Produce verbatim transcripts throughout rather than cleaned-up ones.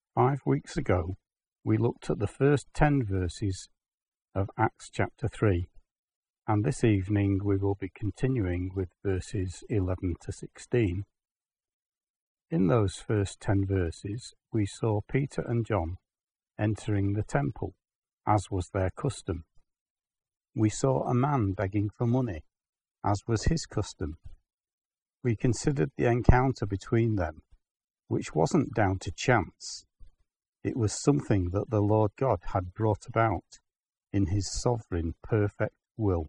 Five weeks ago, we looked at the first ten verses of Acts chapter three, and this evening we will be continuing with verses eleven to sixteen. In those first ten verses, we saw Peter and John entering the temple, as was their custom. We saw a man begging for money, as was his custom. We considered the encounter between them, which wasn't down to chance. It was something that the Lord God had brought about in his sovereign, perfect will.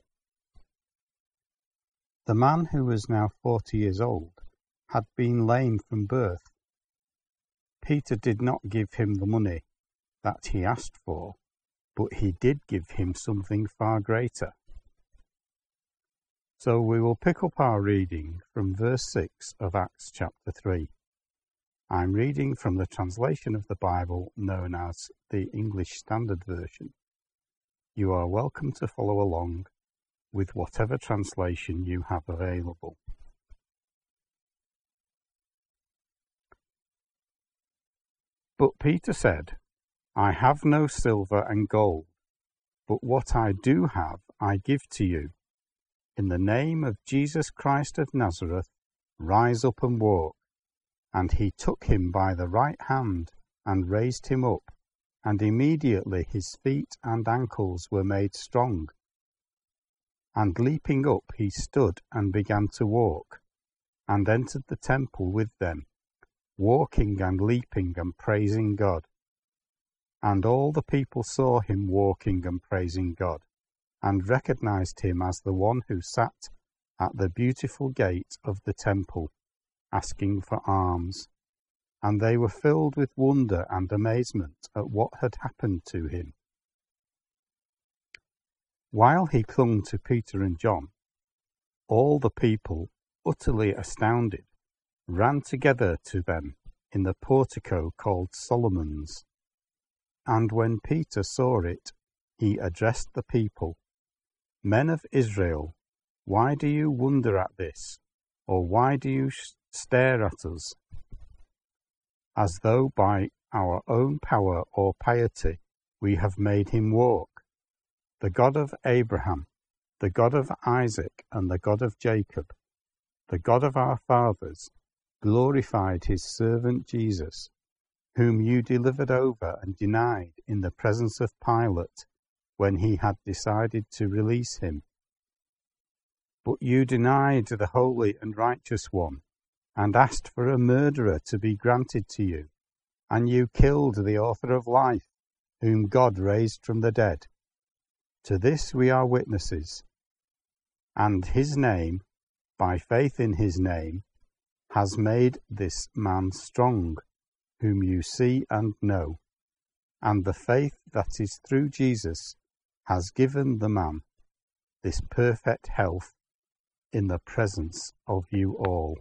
The man, who was now forty years old, had been lame from birth. Peter did not give him the money that he asked for, but he did give him something far greater. So we will pick up our reading from verse six of Acts chapter three. I'm reading from the translation of the Bible known as the English Standard Version. You are welcome to follow along with whatever translation you have available. But Peter said, I have no silver and gold, but what I do have I give to you. In the name of Jesus Christ of Nazareth, rise up and walk. And he took him by the right hand and raised him up, and immediately his feet and ankles were made strong. And leaping up he stood and began to walk, and entered the temple with them, walking and leaping and praising God. And all the people saw him walking and praising God, and recognized him as the one who sat at the beautiful gate of the temple, asking for alms. And they were filled with wonder and amazement at what had happened to him. While he clung to Peter and John, all the people, utterly astounded, ran together to them in the portico called Solomon's. And when Peter saw it, he addressed the people, Men of Israel, why do you wonder at this? Or why do you stare at us, as though by our own power or piety we have made him walk? The God of Abraham, the God of Isaac, and the God of Jacob, the God of our fathers, glorified his servant Jesus, whom you delivered over and denied in the presence of Pilate when he had decided to release him. But you denied the Holy and Righteous One, and asked for a murderer to be granted to you, and you killed the author of life, whom God raised from the dead. To this we are witnesses. And his name, by faith in his name, has made this man strong, whom you see and know. And the faith that is through Jesus has given the man this perfect health in the presence of you all.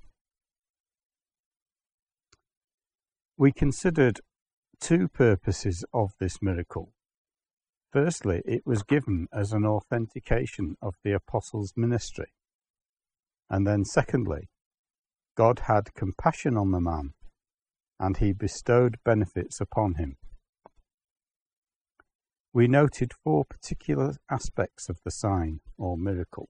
We considered two purposes of this miracle. Firstly, it was given as an authentication of the apostles' ministry. And then secondly, God had compassion on the man, and he bestowed benefits upon him. We noted four particular aspects of the sign or miracle.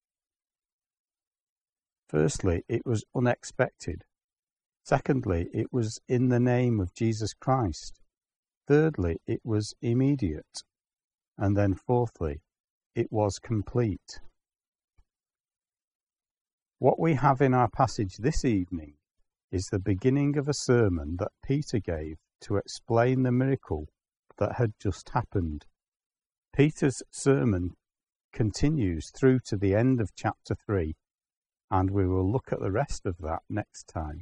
Firstly, it was unexpected. Secondly, it was in the name of Jesus Christ. Thirdly, it was immediate. And then fourthly, it was complete. What we have in our passage this evening is the beginning of a sermon that Peter gave to explain the miracle that had just happened. Peter's sermon continues through to the end of chapter three, and we will look at the rest of that next time.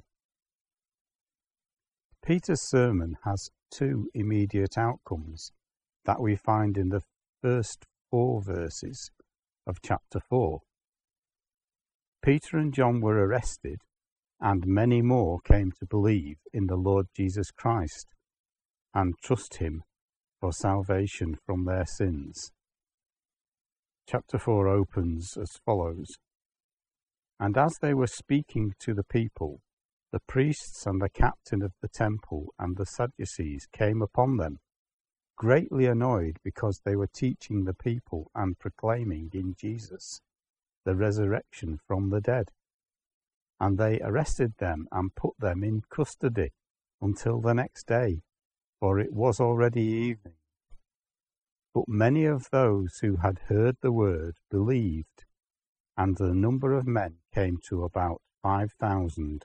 Peter's sermon has two immediate outcomes that we find in the first four verses of chapter four. Peter and John were arrested, and many more came to believe in the Lord Jesus Christ and trust him for salvation from their sins. Chapter four opens as follows. And as they were speaking to the people, the priests and the captain of the temple and the Sadducees came upon them, greatly annoyed because they were teaching the people and proclaiming in Jesus the resurrection from the dead. And they arrested them and put them in custody until the next day, for it was already evening. But many of those who had heard the word believed, and the number of men came to about five thousand.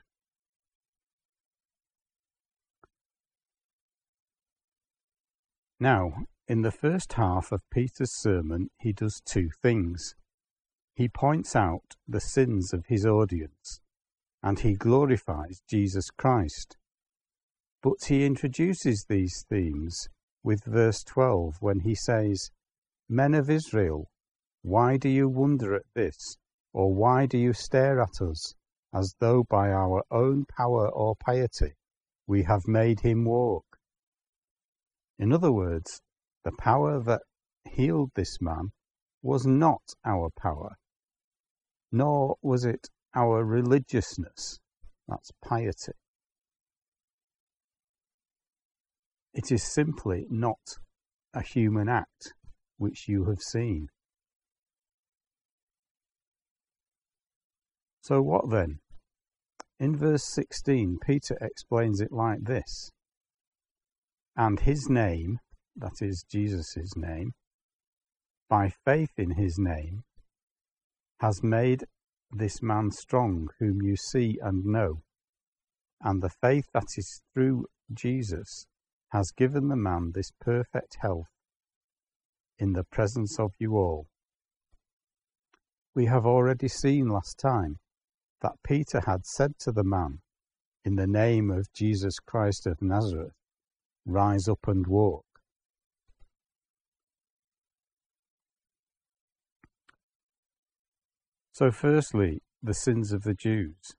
Now, in the first half of Peter's sermon, he does two things. He points out the sins of his audience, and he glorifies Jesus Christ. But he introduces these themes with verse twelve when he says, "Men of Israel, why do you wonder at this, or why do you stare at us, as though by our own power or piety we have made him walk?" In other words, the power that healed this man was not our power, nor was it our religiousness, that's piety. It is simply not a human act which you have seen. So what then? In verse sixteen, Peter explains it like this. And his name, that is Jesus' name, by faith in his name, has made this man strong whom you see and know. And the faith that is through Jesus has given the man this perfect health in the presence of you all. We have already seen last time that Peter had said to the man, in the name of Jesus Christ of Nazareth, rise up and walk. So firstly, the sins of the Jews.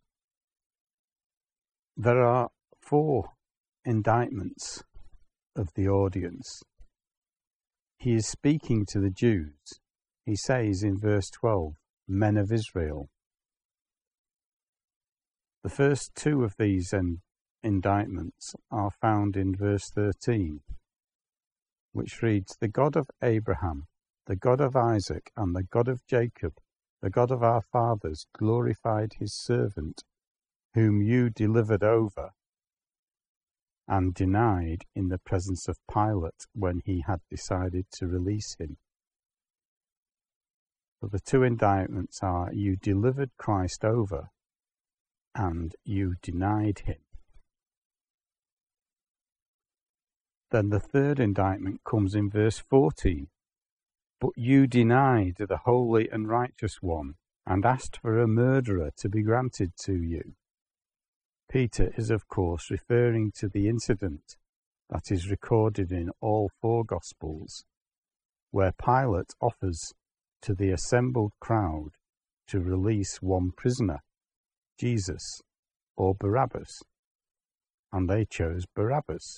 There are four indictments of the audience. He is speaking to the Jews. He says in verse twelve, men of Israel. The first two of these in, indictments are found in verse thirteen, which reads, the God of Abraham, the God of Isaac, and the God of Jacob, the God of our fathers, glorified his servant, whom you delivered over and denied in the presence of Pilate when he had decided to release him. So the two indictments are, you delivered Christ over and you denied him. Then the third indictment comes in verse fourteen. But you denied the holy and righteous one and asked for a murderer to be granted to you. Peter is, of course, referring to the incident that is recorded in all four Gospels, where Pilate offers to the assembled crowd to release one prisoner, Jesus, or Barabbas, and they chose Barabbas.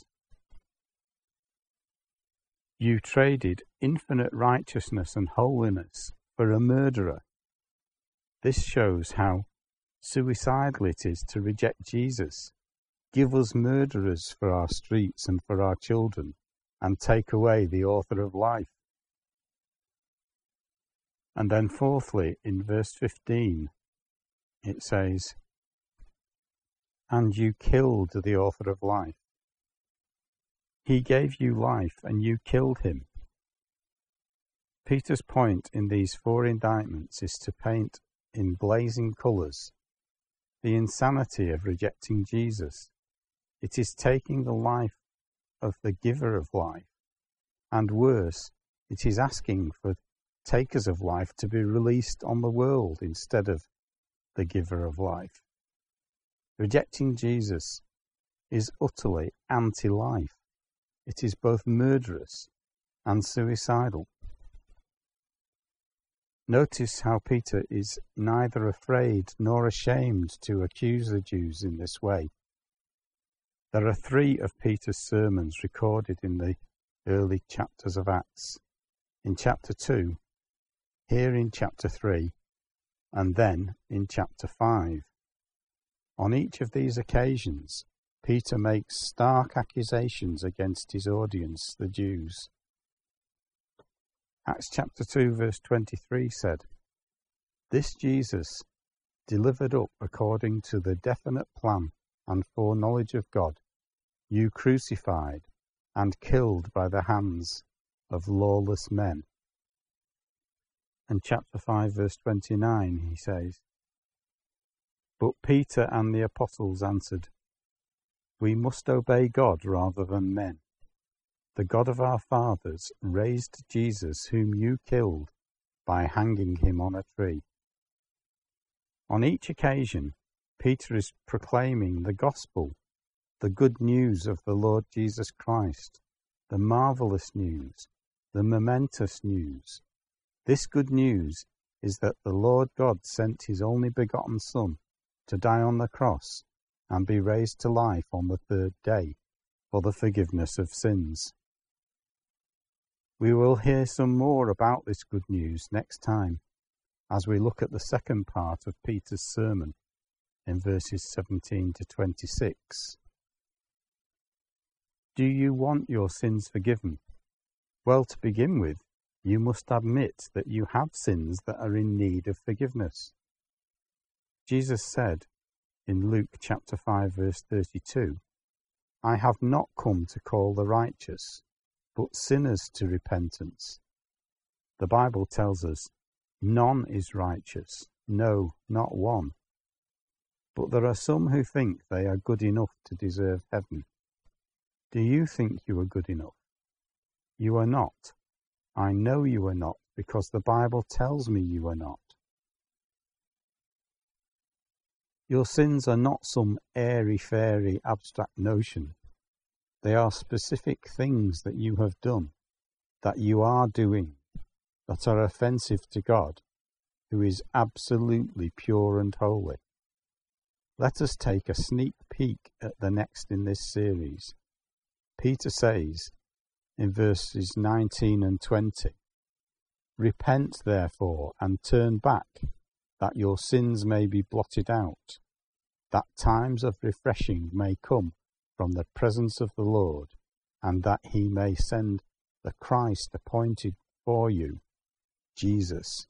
You traded infinite righteousness and holiness for a murderer. This shows how suicidal it is to reject Jesus, give us murderers for our streets and for our children, and take away the author of life. And then fourthly, in verse fifteen, it says, and you killed the author of life. He gave you life and you killed him. Peter's point in these four indictments is to paint in blazing colours the insanity of rejecting Jesus. It is taking the life of the giver of life, and worse, it is asking for takers of life to be released on the world instead of the giver of life. Rejecting Jesus is utterly anti-life. It is both murderous and suicidal. Notice how Peter is neither afraid nor ashamed to accuse the Jews in this way. There are three of Peter's sermons recorded in the early chapters of Acts. In chapter two, here in chapter three, and then in chapter five. On each of these occasions, Peter makes stark accusations against his audience, the Jews. Acts chapter two verse twenty-three said, "This Jesus, delivered up according to the definite plan and foreknowledge of God, you crucified and killed by the hands of lawless men." And chapter five verse twenty-nine he says, "But Peter and the apostles answered, we must obey God rather than men. The God of our fathers raised Jesus, whom you killed, by hanging him on a tree." On each occasion, Peter is proclaiming the gospel, the good news of the Lord Jesus Christ, the marvelous news, the momentous news. This good news is that the Lord God sent his only begotten Son to die on the cross and be raised to life on the third day for the forgiveness of sins. We will hear some more about this good news next time as we look at the second part of Peter's sermon in verses seventeen to twenty-six. Do you want your sins forgiven? Well, to begin with, you must admit that you have sins that are in need of forgiveness. Jesus said in Luke chapter five verse thirty-two, "I have not come to call the righteous, but sinners to repentance." The Bible tells us, none is righteous, no, not one. But there are some who think they are good enough to deserve heaven. Do you think you are good enough? You are not. I know you are not, because the Bible tells me you are not. Your sins are not some airy-fairy abstract notion. They are specific things that you have done, that you are doing, that are offensive to God, who is absolutely pure and holy. Let us take a sneak peek at the next in this series. Peter says in verses nineteen and twenty, "Repent therefore and turn back, that your sins may be blotted out, that times of refreshing may come from the presence of the Lord, and that he may send the Christ appointed for you, Jesus."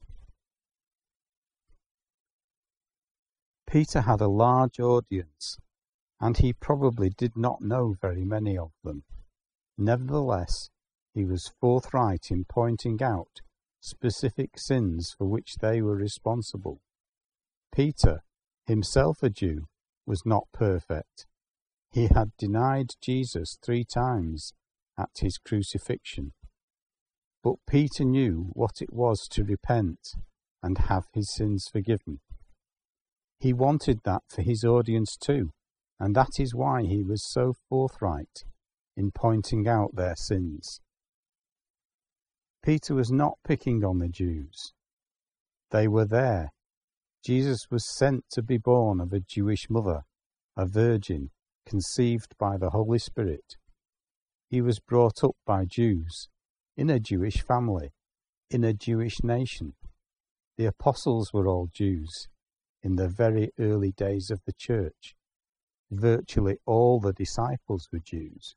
Peter had a large audience, and he probably did not know very many of them. Nevertheless, he was forthright in pointing out specific sins for which they were responsible. Peter, himself a Jew, was not perfect. He had denied Jesus three times at his crucifixion. But Peter knew what it was to repent and have his sins forgiven. He wanted that for his audience too, and that is why he was so forthright in pointing out their sins. Peter was not picking on the Jews. They were there. Jesus was sent to be born of a Jewish mother, a virgin, conceived by the Holy Spirit. He was brought up by Jews, in a Jewish family, in a Jewish nation. The apostles were all Jews in the very early days of the church. Virtually all the disciples were Jews.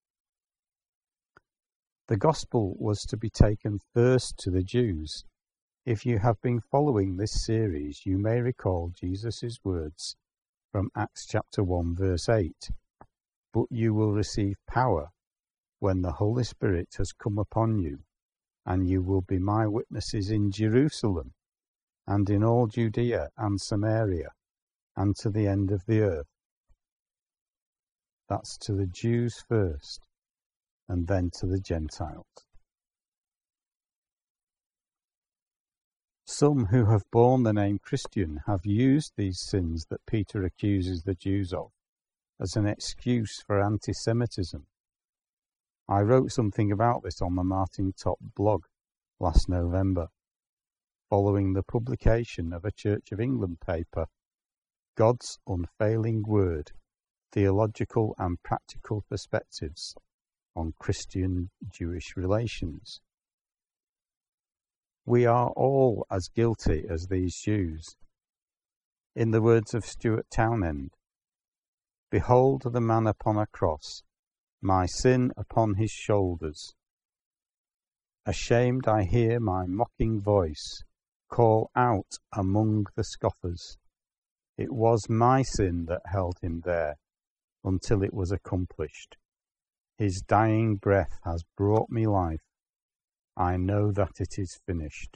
The gospel was to be taken first to the Jews. If you have been following this series, you may recall Jesus' words from Acts chapter one verse eight. "But you will receive power when the Holy Spirit has come upon you, and you will be my witnesses in Jerusalem, and in all Judea and Samaria, and to the end of the earth." That's to the Jews first, and then to the Gentiles. Some who have borne the name Christian have used these sins that Peter accuses the Jews of as an excuse for anti-Semitism. I wrote something about this on the Martin Top blog last November, following the publication of a Church of England paper, God's Unfailing Word, Theological and Practical Perspectives on Christian-Jewish Relations. We are all as guilty as these Jews. In the words of Stuart Townend, Behold the man upon a cross, my sin upon his shoulders. Ashamed I hear my mocking voice call out among the scoffers. It was my sin that held him there until it was accomplished. His dying breath has brought me life. I know that it is finished.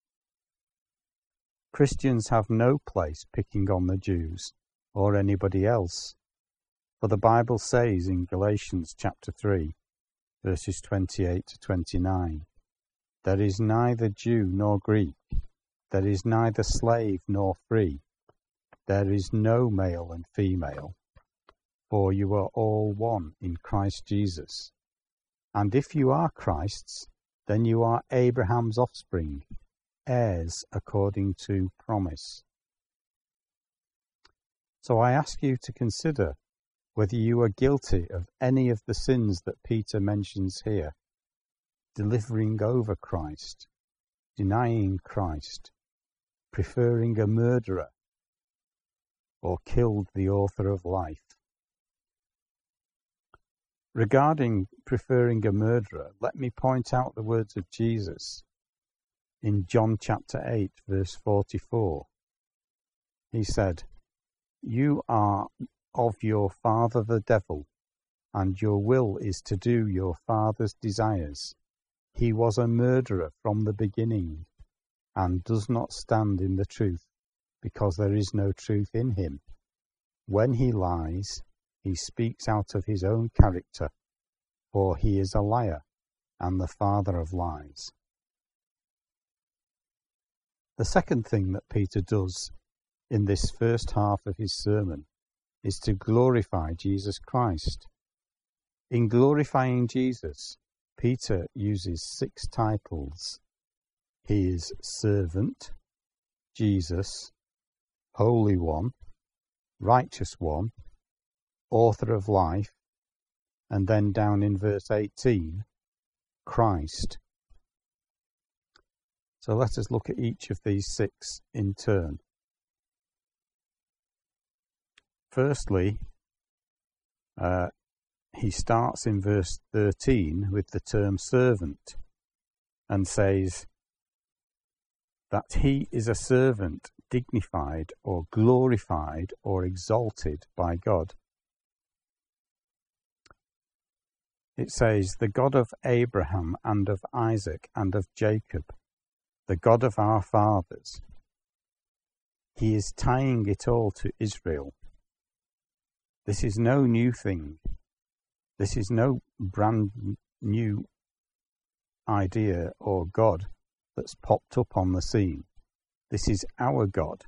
Christians have no place picking on the Jews or anybody else. For the Bible says in Galatians chapter three, verses twenty-eight to twenty-nine, there is neither Jew nor Greek, there is neither slave nor free, there is no male and female, for you are all one in Christ Jesus. And if you are Christ's, then you are Abraham's offspring, heirs according to promise. So I ask you to consider whether you are guilty of any of the sins that Peter mentions here: delivering over Christ, denying Christ, preferring a murderer, or killed the author of life. Regarding preferring a murderer, let me point out the words of Jesus in John chapter eight, verse forty-four. He said, "You are of your father the devil, and your will is to do your father's desires. He was a murderer from the beginning, and does not stand in the truth, because there is no truth in him. When he lies, he speaks out of his own character, for he is a liar and the father of lies." The second thing that Peter does in this first half of his sermon is to glorify Jesus Christ. In glorifying Jesus, Peter uses six titles. He is servant, Jesus, Holy One, Righteous One, Author of Life, and then down in verse eighteen, Christ. So let us look at each of these six in turn. Firstly, uh, he starts in verse thirteen with the term servant and says that he is a servant dignified or glorified or exalted by God. It says, the God of Abraham and of Isaac and of Jacob, the God of our fathers. He is tying it all to Israel. This is no new thing. This is no brand new idea or God that's popped up on the scene. This is our God.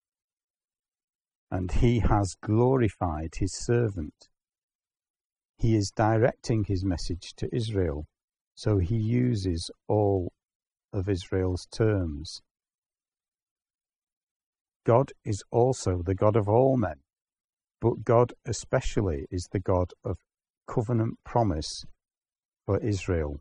And he has glorified his servant. He is directing his message to Israel, so he uses all of Israel's terms. God is also the God of all men, but God especially is the God of covenant promise for Israel.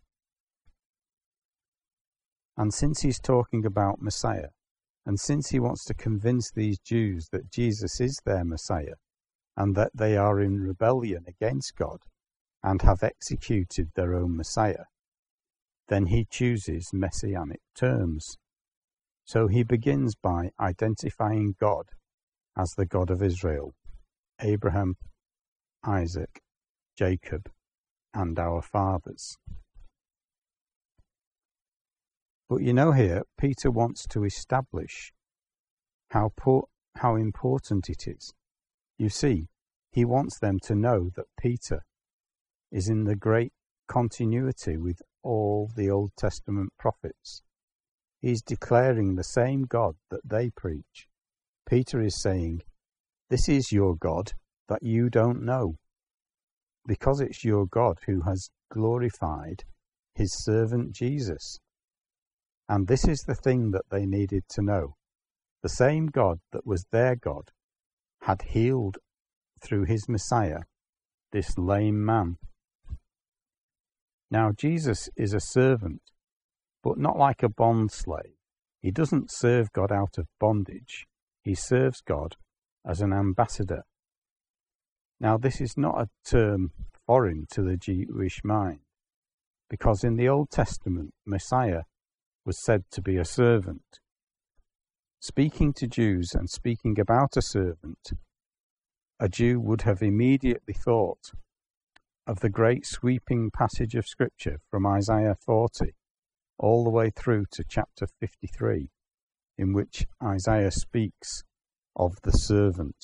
And since he's talking about Messiah, and since he wants to convince these Jews that Jesus is their Messiah, and that they are in rebellion against God, and have executed their own Messiah, then he chooses messianic terms. So he begins by identifying God as the God of Israel, Abraham, Isaac, Jacob, and our fathers. But you know here, Peter wants to establish how, po- how important it is. You see, he wants them to know that Peter is in the great continuity with all the Old Testament prophets. He's declaring the same God that they preach. Peter is saying, this is your God that you don't know, because it's your God who has glorified his servant Jesus. And this is the thing that they needed to know. The same God that was their God had healed through his Messiah this lame man. Now Jesus is a servant, but not like a bond slave. He doesn't serve God out of bondage. He serves God as an ambassador. Now, this is not a term foreign to the Jewish mind, because in the Old Testament, Messiah was said to be a servant. Speaking to Jews and speaking about a servant, a Jew would have immediately thought of the great sweeping passage of Scripture from Isaiah forty all the way through to chapter fifty-three, in which Isaiah speaks of the servant.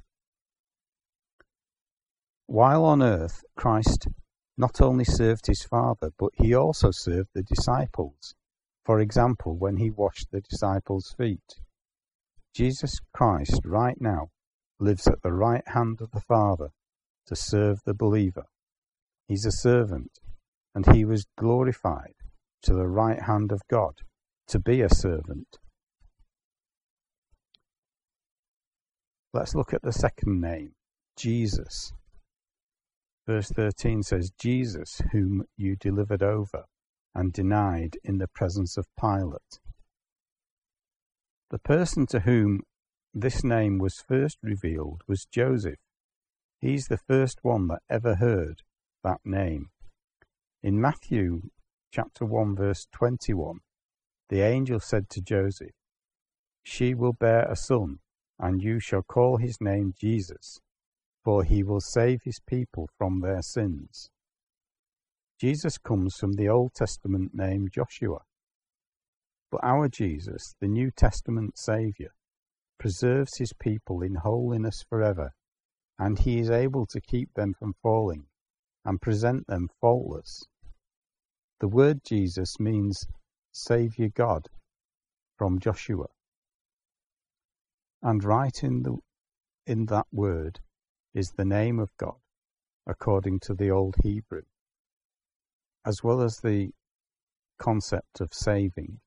While on earth, Christ not only served his Father, but he also served the disciples. For example, when he washed the disciples' feet. Jesus Christ right now lives at the right hand of the Father to serve the believer. He's a servant, and he was glorified to the right hand of God to be a servant. Let's look at the second name, Jesus. Verse thirteen says, Jesus, whom you delivered over and denied in the presence of Pilate. The person to whom this name was first revealed was Joseph. He's the first one that ever heard that name. In Matthew chapter one, verse twenty-one, the angel said to Joseph, "She will bear a son, and you shall call his name Jesus, for he will save his people from their sins." Jesus comes from the Old Testament name Joshua. But our Jesus, the New Testament Saviour, preserves his people in holiness forever, and he is able to keep them from falling and present them faultless. The word Jesus means Saviour God from Joshua. And right in the in that word is the name of God, according to the Old Hebrew, as well as the concept of saving.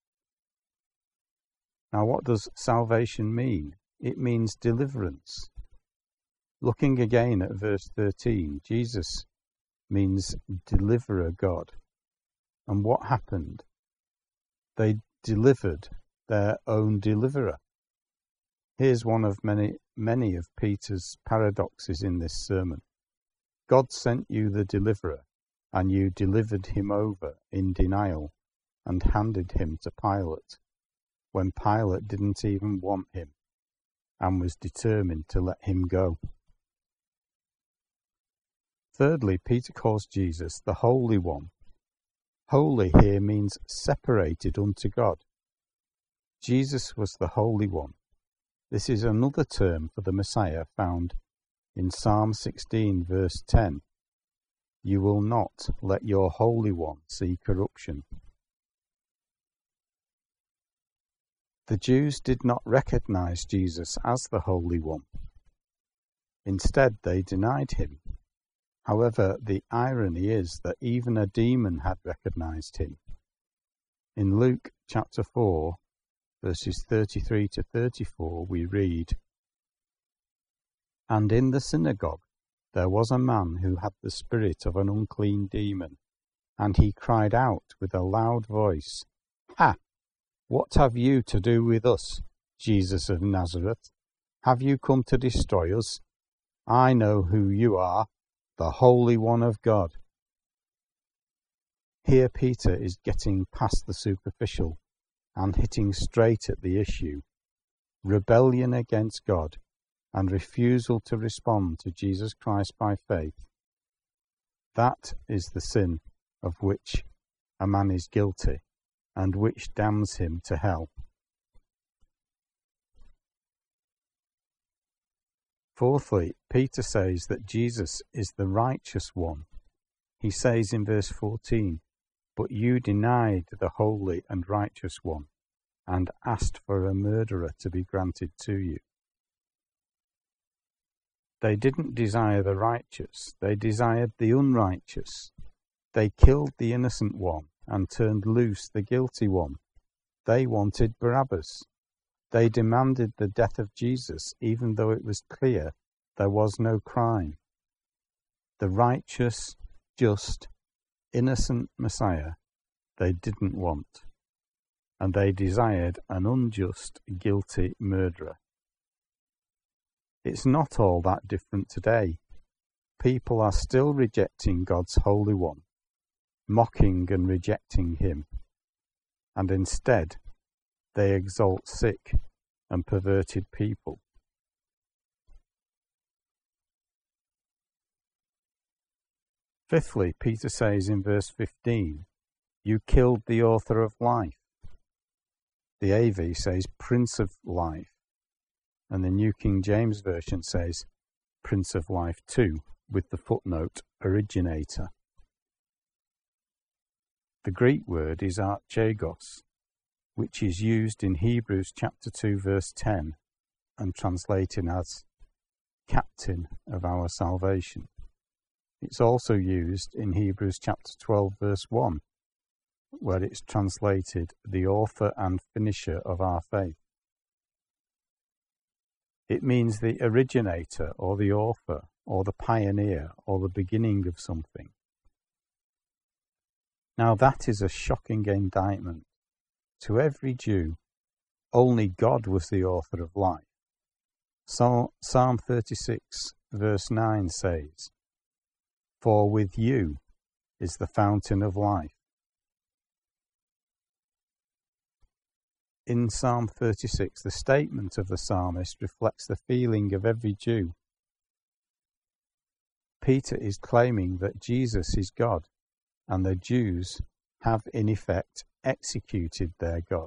Now, what does salvation mean? It means deliverance. Looking again at verse thirteen, Jesus means deliverer God. And what happened? They delivered their own deliverer. Here's one of many, many of Peter's paradoxes in this sermon. God sent you the deliverer, and you delivered him over in denial and handed him to Pilate, when Pilate didn't even want him and was determined to let him go. Thirdly, Peter calls Jesus the Holy One. Holy here means separated unto God. Jesus was the Holy One. This is another term for the Messiah found in Psalm sixteen, verse ten. You will not let your Holy One see corruption. The Jews did not recognize Jesus as the Holy One. Instead, they denied him. However, the irony is that even a demon had recognized him. In Luke chapter four, verses thirty-three to thirty-four, we read, "And in the synagogue there was a man who had the spirit of an unclean demon, and he cried out with a loud voice, 'Ha! What have you to do with us, Jesus of Nazareth? Have you come to destroy us? I know who you are, the Holy One of God.'" Here Peter is getting past the superficial and hitting straight at the issue: rebellion against God and refusal to respond to Jesus Christ by faith. That is the sin of which a man is guilty, and which damns him to hell. Fourthly, Peter says that Jesus is the righteous one. He says in verse fourteen, "But you denied the holy and righteous one, and asked for a murderer to be granted to you." They didn't desire the righteous, they desired the unrighteous. They killed the innocent one and turned loose the guilty one. They wanted Barabbas. They demanded the death of Jesus, even though it was clear there was no crime. The righteous, just, innocent Messiah they didn't want, and they desired an unjust, guilty murderer. It's not all that different today. People are still rejecting God's Holy One, mocking and rejecting him, and instead they exalt sick and perverted people. Fifthly, Peter says in verse fifteen, you killed the author of life. The A V says Prince of Life, and the New King James Version says Prince of Life too, with the footnote originator. The Greek word is archegos, which is used in Hebrews chapter two verse ten and translated as captain of our salvation. It's also used in Hebrews chapter twelve verse one, where it's translated the author and finisher of our faith. It means the originator or the author or the pioneer or the beginning of something. Now that is a shocking indictment. To every Jew, only God was the author of life. So, Psalm thirty-six verse nine says, for with you is the fountain of life. In Psalm thirty-six, the statement of the psalmist reflects the feeling of every Jew. Peter is claiming that Jesus is God, and the Jews have in effect executed their God.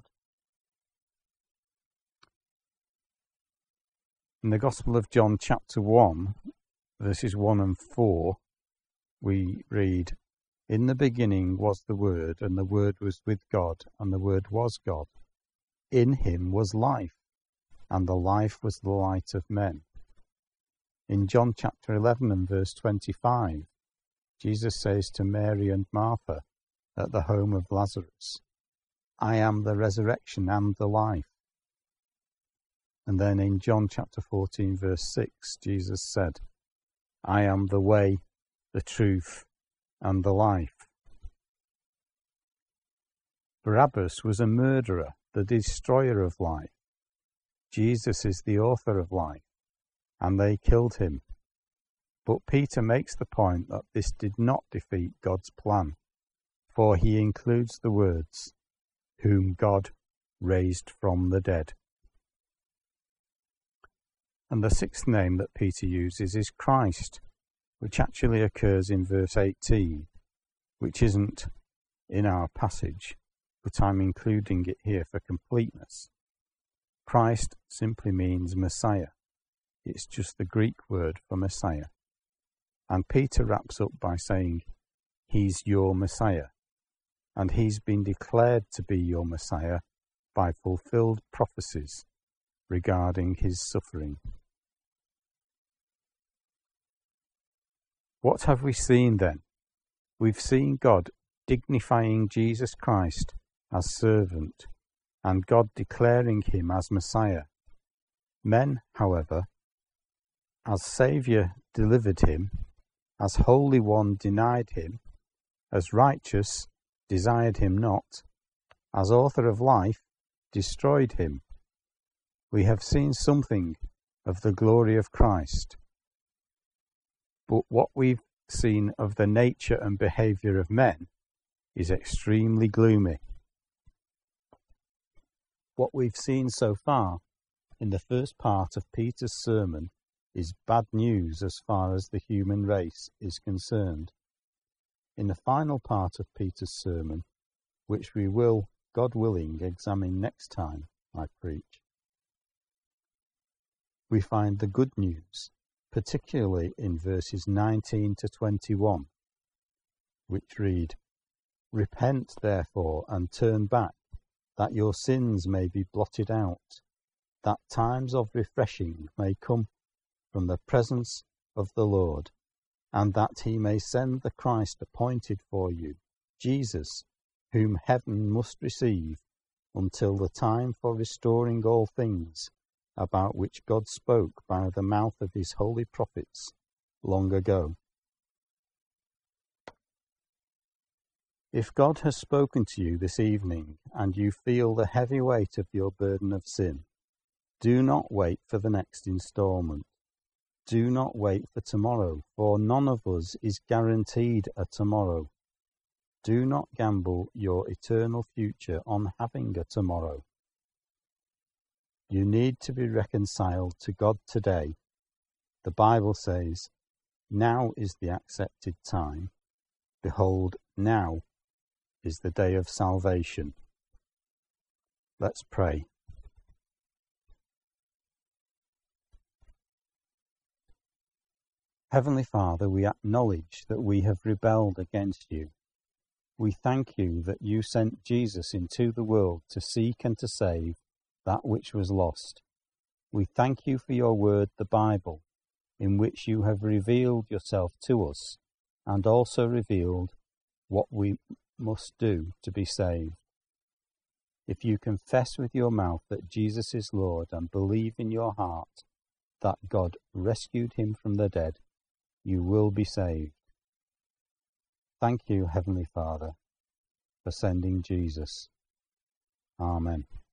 In the Gospel of John chapter one, verses one and four, we read, in the beginning was the Word, and the Word was with God, and the Word was God. In him was life, and the life was the light of men. In John chapter eleven and verse twenty-five, Jesus says to Mary and Martha at the home of Lazarus, I am the resurrection and the life. And then in John chapter fourteen verse six, Jesus said, I am the way, the truth, and the life. Barabbas was a murderer, the destroyer of life. Jesus is the author of life, and they killed him. But Peter makes the point that this did not defeat God's plan, for he includes the words, whom God raised from the dead. And the sixth name that Peter uses is Christ, which actually occurs in verse eighteen, which isn't in our passage, but I'm including it here for completeness. Christ simply means Messiah. It's just the Greek word for Messiah. And Peter wraps up by saying, he's your Messiah, and he's been declared to be your Messiah by fulfilled prophecies regarding his suffering. What have we seen then? We've seen God dignifying Jesus Christ as servant, and God declaring him as Messiah. Men, however, as Saviour delivered him, as Holy One denied him, as righteous desired him not, as author of life destroyed him. We have seen something of the glory of Christ. But what we've seen of the nature and behaviour of men is extremely gloomy. What we've seen so far in the first part of Peter's sermon is bad news as far as the human race is concerned. In the final part of Peter's sermon, which we will, God willing, examine next time I preach, we find the good news, particularly in verses nineteen to twenty-one, which read, repent therefore and turn back, that your sins may be blotted out, that times of refreshing may come from the presence of the Lord, and that he may send the Christ appointed for you, Jesus, whom heaven must receive until the time for restoring all things, about which God spoke by the mouth of his holy prophets long ago. If God has spoken to you this evening, and you feel the heavy weight of your burden of sin, do not wait for the next instalment. Do not wait for tomorrow, for none of us is guaranteed a tomorrow. Do not gamble your eternal future on having a tomorrow. You need to be reconciled to God today. The Bible says, "Now is the accepted time. Behold, now is the day of salvation." Let's pray. Heavenly Father, we acknowledge that we have rebelled against you. We thank you that you sent Jesus into the world to seek and to save that which was lost. We thank you for your word, the Bible, in which you have revealed yourself to us and also revealed what we must do to be saved. If you confess with your mouth that Jesus is Lord and believe in your heart that God rescued him from the dead, you will be saved. Thank you, Heavenly Father, for sending Jesus. Amen.